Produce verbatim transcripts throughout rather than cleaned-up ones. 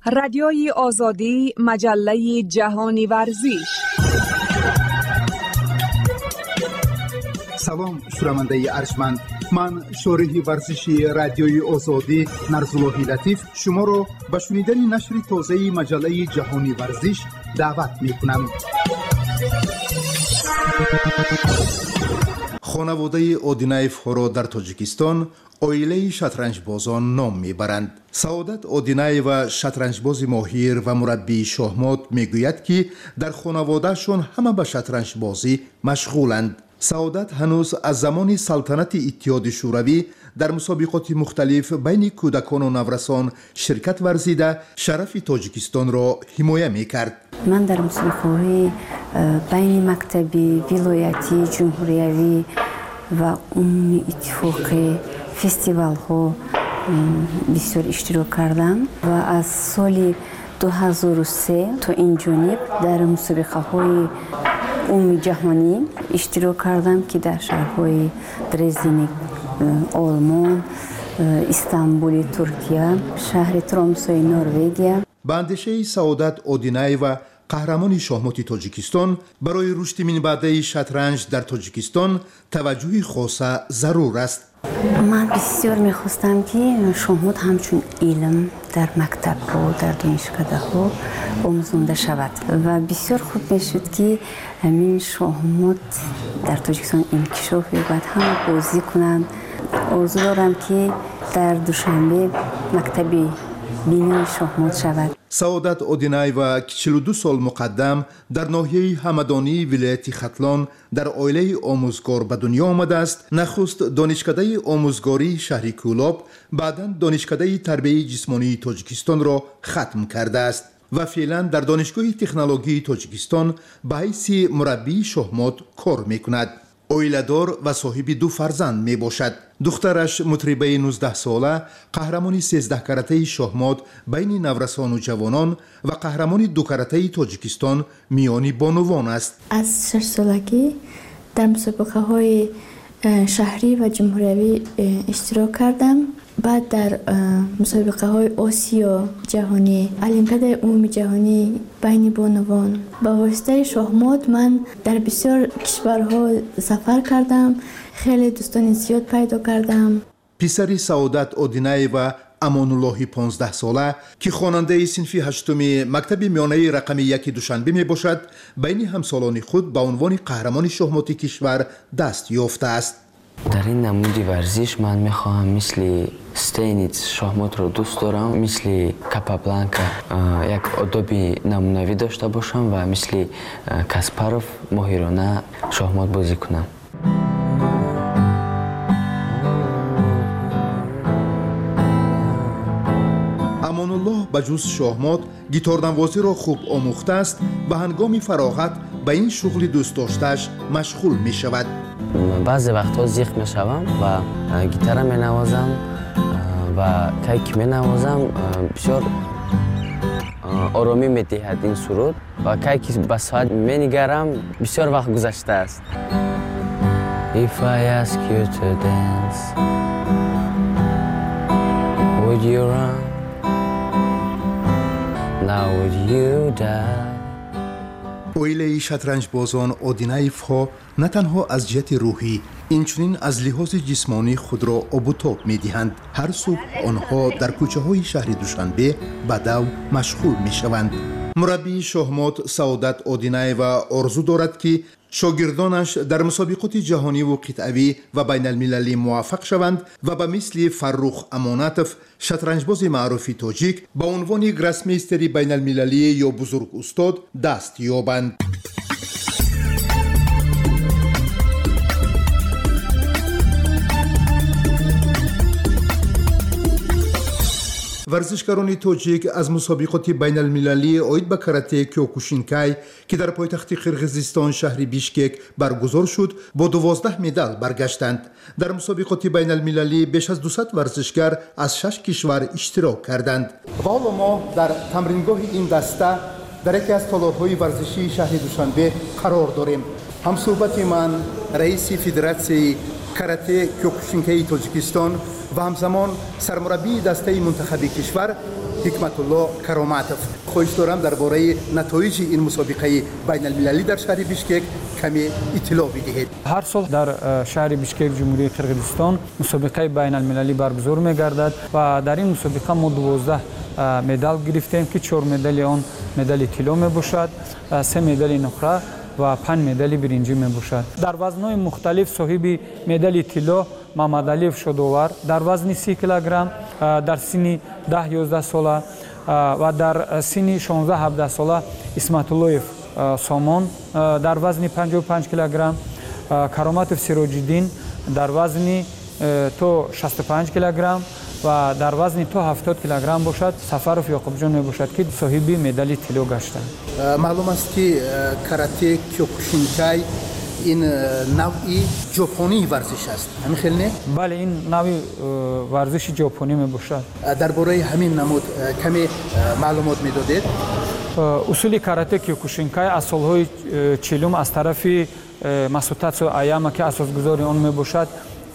رادیوی آزادی، مجله جهانی ورزش. سلام شنونده ارجمند، من شارح ورزشی رادیوی آزادی نرزاللهی لطیف شما را به شنیدن نشر تازه مجله جهانی ورزش دعوت می‌کنم. خانواده اودینایف را در تاجیکستان اویله شطرنجبازان نام میبرند. سعادت اودینایو شطرنجباز ماهر و مربی شاهمات میگوید که در خانوادهشون همه به شطرنجبازی مشغولند. سعادت هنوز از زمان سلطنت اتحاد شوروی در مسابقات مختلف بین کودکان و نورسان شرکت ورزیده شرف تاجیکستان را حمایت میکرد. من در مسابقات بین مکتبی، ولایتی، جمهوریوی و عمومی اتفاقی فستیوال ها بسیار اشتراک کردم و از سال دو هزار و سه تا این جانب در مسابقه های عمومی جهانی اشتراک کردم که در شهرهای درزدن آلمان، استانبول ترکیه، شهر ترامسای نروژ. به اندیشه سعادت اودینایو قهرمان شاهمات تاجیکستان برای رشد منبعد شطرنج در تاجیکستان توجه خاص ضرور است. من بسیار میخواستم که شاهمات همچون علم در مکتب ها، در دانشکده ها آموزانده شود و بسیار خوب میشد که همین شاهمات در تاجیکستان انکشاف یابد، همه بازی کنند. آرزو دارم که در دوشنبه مکتبی بینی شاهمات شود. سعادت اودینایو چهل و دو سال مقدم در ناحیه همدانی ولایت ختلان در عائله آموزگار به دنیا آمده است. نخست دانشکده آموزگاری شهر کولاب، بعداً دانشکده تربیت جسمانی تاجیکستان را ختم کرده است و فعلا در دانشگاه تکنولوژی تاجیکستان به حیث مربی شاهمات کار میکند. اویله‌دار و صاحب دو فرزند می باشد. دخترش مطربه نوزده ساله، قهرمان سیزده کرته شاهمات بین نورسان و جوانان و قهرمان دو کرته تاجیکستان میانی بانوان است. از شش سالگی در مسابقه های شهری و جمهوریوی اشتراک کردم. بعد در مسابقه های آسیا جهانی، المپیاد عمومی جهانی بین بانوان با واسطه شاهمات من در بسیار کشورها سفر کردم. خیلی دوستان زیاد پیدا کردم. پسر سعادت اودینایو امان الله پانزده ساله که خواننده صنف هشتم مکتب میانه رقم یک دوشنبه می باشد، بین همسالان خود به عنوان قهرمان شاهمات کشور دست یافته است. در این نمودی ورزش من میخواهم مثل استینیتس شاهمات رو دوست دارم، مثل کاپابلانکا یک آدابی نمونوی داشته باشم و مثل کاسپاروف ماهرانه شاهمات بازی کنم. امان الله بجز شاهمات گیتاردنوازی را خوب آموخته است و هنگام فراغت به این شغل دوست داشته‌اش مشغول می شود. بعضی وقتها زیخ می شوم و گیتار می نوازم و کیک می نوازم. بسیار آرامی می دهد این سرود و کیک به ساعت می نگرم. بسیار وقت گذشته است. If I ask you to dance, would you run? Now would you die? اویله شطرنجبازان اودینایف ها نه تنها از جهت روحی اینچنین از لحاظ جسمانی خود را آب و تاب می دهند. هر صبح آنها در کوچه های شهر دوشنبه به دو مشغول می شوند. مربی شاهمات سعادت اودینایو آرزو دارد که شاگردانش در مسابقات جهانی و قطعی و بین المللی موفق شوند و به مثل فرخ امانتوف شطرنجباز معروف تاجیک به عنوان گراسمیستر بین المللی یا بزرگ استاد دست یابند. ورزشکاران تاجیک از مسابقات بین المللی عاید به کاراته کیوکوشینکای که در پایتخت قرقیزستان شهر بیشکک برگزار شد با دوازده مدال برگشتند. در مسابقات بین المللی بیش از دویست ورزشکار از شش کشور اشتراک کردند. و حالا ما در تمرینگاه این دسته در یکی از تالارهای ورزشی شهر دوشنبه قرار داریم. همصحبت من رئیس فدراسیون کاراته کیوکوشینکای تاجیکستان و همزمان سرمربی دسته منتخب کشور حکمت الله کراماتوف. خواهش دارم درباره نتایج این مسابقه بین المللی در شهر بیشکک کمی اطلاع بدهید. هر سال در شهر بیشکک جمهوری قرقیزستان مسابقه بین المللی برگزار می‌گردد و در این مسابقه ما دوازده مدال گرفتیم که چهار مدال آن مدال طلا میباشد، سه مدال نقره و پنج مدال برنجی میباشد. در وزن‌های مختلف صاحب مدال طلا محمد علیف شداور در وزن سی کیلوگرم، در سن ده یازده ساله و در سن شانزده هفده ساله اسمت اللهیف سامان در وزن پنجاه و پنج کیلوگرم، کراماتوف سراج‌الدین در وزن تو شصت و پنج کیلوگرم و در وزن تو هفتاد کیلوگرم باشد. سفرов یعقوبجان میباشد که صاحب مدال طلا گشتند. معلوم است که کاراته کیوکوشینکای این نوعی ژاپنی ورزش است. همین خیلی نه؟ بله، این نوعی ورزش ژاپنی میباشد. درباره همین نمود کمی معلومات میدادید؟ اصول کاراته کیوکوشینکای از سالهای چهلم از طرف ماسوتاتسو آیاما که اساسگذار آن میباشد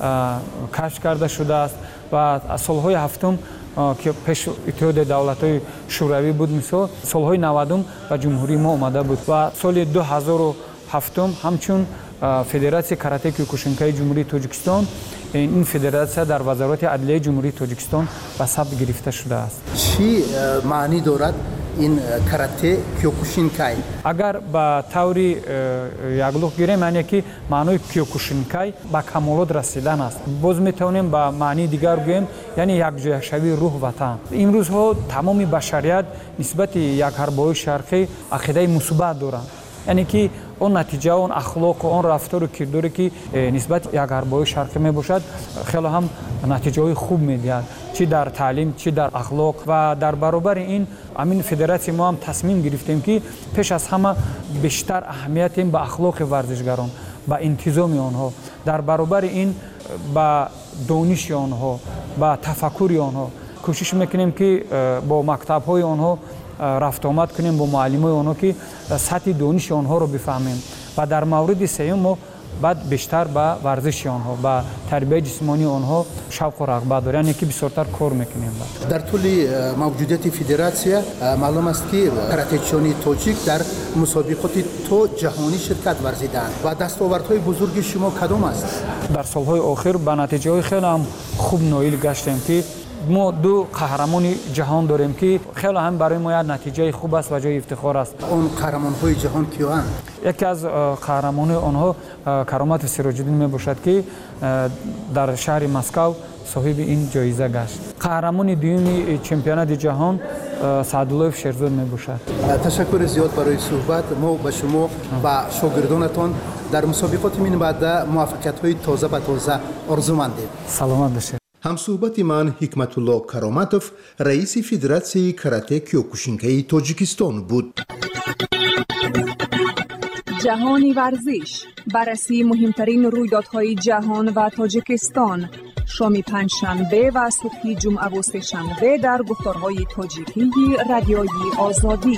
کشف کرده شده است و از سالهای هفتم که پیش اتحاد دولت‌های شوروی بود، مثلا سالهای نودم و جمهوری ما آمده بود و سال دو هزار و هفت همچون فدراسیون کاراته کیوکوشینکای جمهوری تاجیکستان، این فدراسیون در وزارت عدلیه جمهوری تاجیکستان به ثبت گرفته شده است. چی معنی دارد این کاراته کیوکوشینکای؟ اگر با طوری یگلوخ گیریم معنی که معنی کیوکوشینکای با کمالات رسیدن است. باز میتونیم با معنی دیگر بگوییم یعنی یکجاهشوی روح وطن. امروز ها تمام بشریت نسبت یک حربای شرقی عقیده مثبت دارند، یعنی که اون نتیجه اون اخلاق و اون رفتار و کرداری که نسبت یک حربای شرقی می باشد خیلی هم نتیجه خوب میدهد، چی در تعلیم چی در اخلاق. و در برابر این امین فدراسیون ما هم تصمیم گرفتیم که پیش از همه بیشتر اهمیت به اخلاق ورزشگران، با انتظام آنها، در برابر این با دانش آنها، با تفکر آنها کوشش میکنیم که با مکتب های آنها رفت آمد کنیم، با معلمای آنها که سطح دانش آنها رو بفهمیم و در مورد سوم ما بعد بیشتر با ورزش آنها، با تربیت جسمانی آنها شوق و رغبت داریم، یعنی که بسیارتر کار میکنیم. در طول موجودیت فدراسیون معلوم است که کراته‌چیان تاجیک در مسابقات تو جهانی شرکت ورزیدند و دستاوردهای بزرگ شما کدام است؟ در سالهای آخر به نتیجه خیلی هم خوب نایل گشتیم که ما دو قهرمان جهان داریم که خیلی هم برای ما نتیجه خوب است و جای افتخار است. اون قهرمان‌های جهان کیان؟ یکی از قهرمان آنها کراماتوف سراج‌الدین میباشد که در شهر مسکو صاحب این جایزه گشت. قهرمان دوم چمپیونات جهان سعداللهیف شیرزاد میباشد. تشکر زیاد برای صحبت. ما به شما و شاگردانتان در مسابقات من بعد موفقیت‌های تازه به تازه آرزومندیم. سلامت باشید. همصحبت من حکمت الله کراماتوف رئیس فدراسیون کاراته کیوکوشینکای تاجیکستان بود. جهانی ورزش، بررسی مهمترین رویدادهای جهان و تاجیکستان، شام پنجشنبه و صبح جمعه و سه‌شنبه در گفتارهای تاجیکی رادیوی آزادی.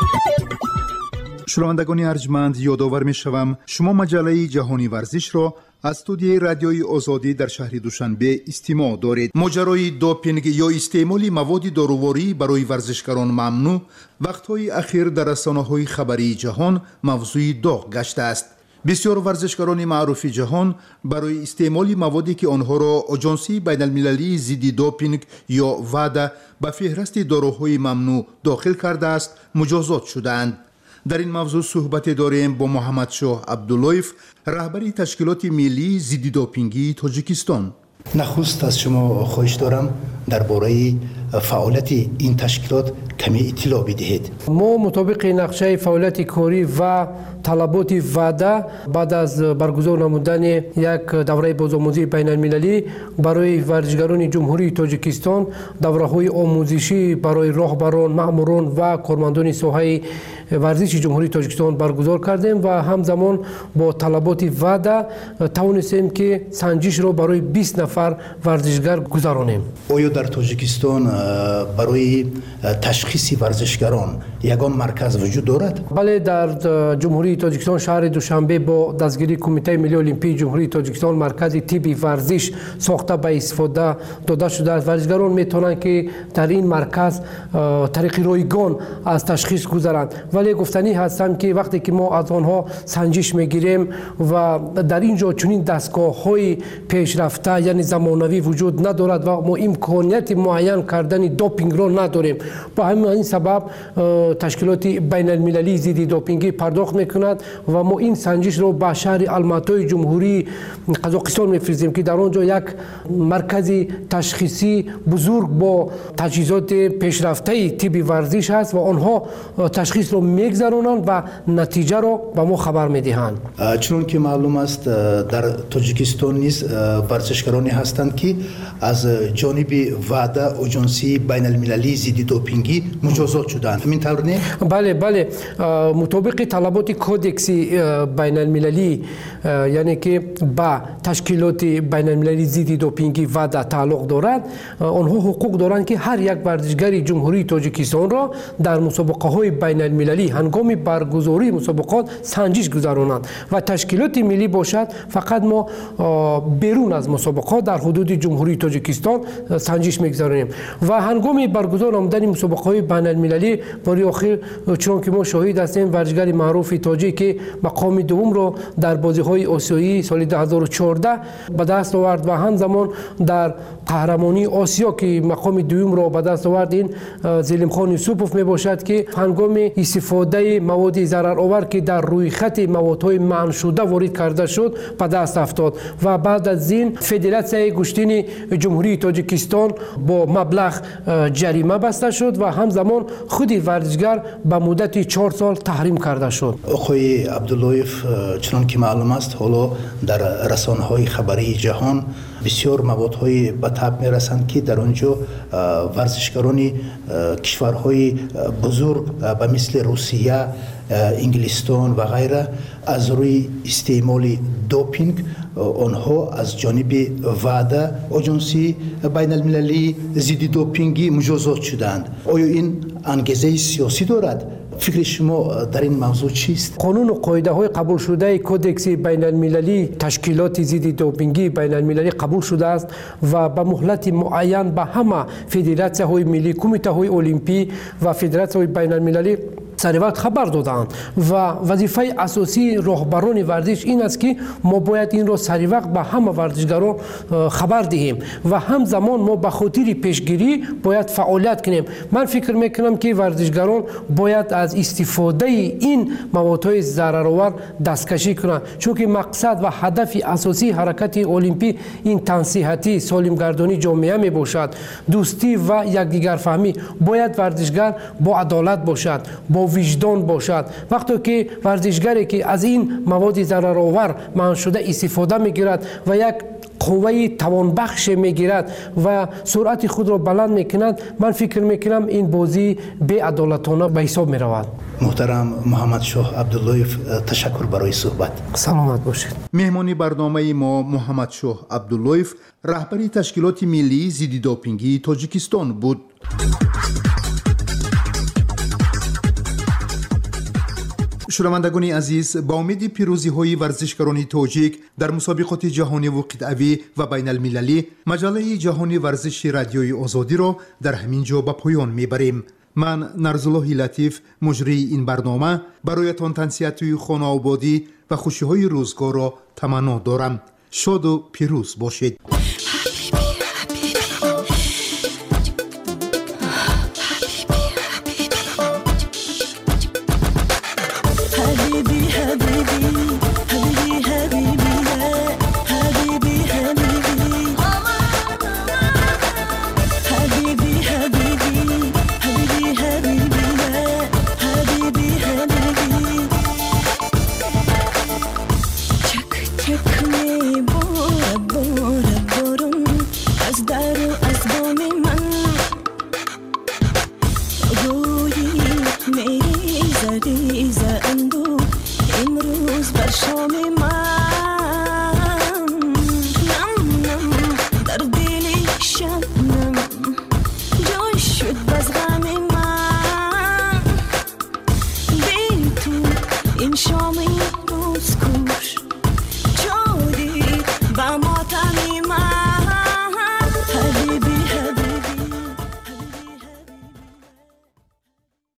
شنوندگان ارجمند، یادآور می‌شوم شما مجله جهانی ورزش را از استودیوی رادیوی آزادی در شهر دوشنبه استماع دارید. ماجرای دوپینگ یا استعمال مواد دارویی برای ورزشکاران ممنوع وقت‌های اخیر در رسانه‌های خبری جهان موضوع داغ گشته است. بسیار ورزشکاران معروف جهان برای استعمال موادی که آنها را آژانسی بین المللی ضد دوپینگ یا وادا به فهرست داروهای ممنوع داخل کرده است مجازات شدند. در این موضوع صحبت داریم با محمد شاه عبداللهیف، رهبری تشکیلات ملی ضد دوپینگی تاجیکستان. نخست از شما خواهش دارم درباره فعالیت این تشکیلات کمی اطلاع بدهید. ما مطابق نقشه فعالیت کاری و طلبات وادا بعد از برگزار نمودن یک دوره بازآموزی بین المللی برای ورزشکاران جمهوری تاجیکستان، دوره‌های آموزشی برای راهبران، مأموران و کارمندان ساحه ورزش جمهوری تاجیکستان برگزار کردیم و همزمان با طلبات وادا توانستیم که سنجش را برای بیست نفر ورزشکار گذرانیم. آیا در تاجیکستان برای تشخیص ورزشکاران یگان مرکز وجود دارد؟ بله، در جمهوری تاجیکستان شهر دوشنبه با دستگیری کمیته ملی المپی جمهوری تاجیکستان مرکز تیبی ورزش ساخته به استفاده داده شده است. ورزشکاران میتونند که در این مرکز طریق رایگان از تشخیص گذرند، ولی گفتنی هستم که وقتی که ما از آنها سنجش میگیریم و در اینجا چنین دستگاه های پیشرفته یعنی زمانوی وجود ندارد و ما امکانیت معین کردن دوپینگ را نداریم. با همین سبب تشکیلات بین المللی ضد دوپینگی پرداخت میکند و ما این سنجش را به شهر الماتای جمهوری قزاقستان میفرستیم که در آنجا یک مرکز تشخیصی بزرگ با تجهیزات پیشرفته طب ورزش است و آنها تشخیص را میگذرانند و نتیجه را به ما خبر میدهند. چون که معلوم است در تاجیکستان نیز ورزشکارانی هستند که از جانب وعده اجنسی بین المللی ضد دوپینگی مجازات شدند. همین طور نه؟ بله بله، مطابق طلبات کودکس بین المللی یعنی که با تشکیلات بین المللی ضد دوپینگی وعده تعلق دارد، آنها حقوق دارند که هر یک ورزشگر جمهوری تاجیکستان را در مسابقه های بین المللی هنگام برگزاری مسابقات سنجش گذرانند و تشکیلات ملی باشد فقط ما بیرون از مسابقات در حدود جمهوری تاجیکستان سنجش میگذاریم و هنگام برگزار نمودن مسابقه های بین المللی برای آخر چون که ما شاهد هستیم ورزشگر معروف تاجیک که مقام دوم را در بازی های آسیایی سال دو هزار و چهارده به دست آورد و همزمان در قهرمانی آسیا که مقام دوم را به دست آورد این زلیم خان یوسفوف می باشد که هنگام استفاده مواد ضررآور که در روی خط موادهای منع شده وارد کرده شد به دست افتاد و بعد از این فدراسیون گشتین جمهوری تاجیکستان با مبلغ جریمه بسته شد و همزمان خود ورزشگر به مدت چهار سال تحریم کرده شد. آقای عبداللهیف، چنان که معلوم است حالا در رسانه‌های خبری جهان بسیار موادهای به تاب میرسند که در آنجا ورزشکاران کشورهای بزرگ به مثل روسیه، انگلستان و غیره از روی استعمال دوپینگ آنها از جانب وعده اجنسی بین المللی ضد دوپینگی مجازات شدند. آیا این انگیزه سیاسی دارد؟ فکر شما در این موضوع چیست؟ قانون و قاعده های قبول شده کودکس بین المللی تشکیلات ضد دوپینگی بین المللی قبول شده است و به مهلت معین به همه فدراسیون های ملی، کمیته های المپی و فدراسیون های بین المللی سر وقت خبر دادند و وظیفه اساسی راهبران ورزش این است که ما باید این را سر وقت به همه ورزشگران خبر دهیم و همزمان ما به خاطر پیشگیری باید فعالیت کنیم. من فکر میکنم که ورزشگران باید از استفاده این موادهای ضررآور دستکشی کنند، چون که مقصد و هدف اساسی حرکت المپی این تنصیحاتی سالمگردانی جامعه می باشد، دوستی و یکدیگر فهمی. باید ورزشگر با عدالت باشد، با وجدان باشد. وقتی که ورزشگری که از این مواد ضررآور منع شده استفاده میگیرد و یک قوه توانبخش میگیرد و سرعت خود را بلند میکند، من فکر میکنم این بازی بی عدالتانه به حساب میرود. محترم محمد شاه عبداللهیف، تشکر برای صحبت. سلامت باشید. مهمانی برنامه ما محمد شاه عبداللهیف، رهبری تشکیلات ملی ضد دوپینگی تاجیکستان بود. شنوندگان عزیز، با امید پیروزی های ورزشکاران تاجیک در مسابقات جهانی و قطعی و بین المللی، مجله جهانی ورزش رادیوی آزادی را در همین جا به پایان میبریم. من نرزالله لطیف، مجری این برنامه، برایتان تنصیحات خانه آبادی و خوشی های روزگار را تمنا دارم. شاد و پیروز باشید. मेरी जरी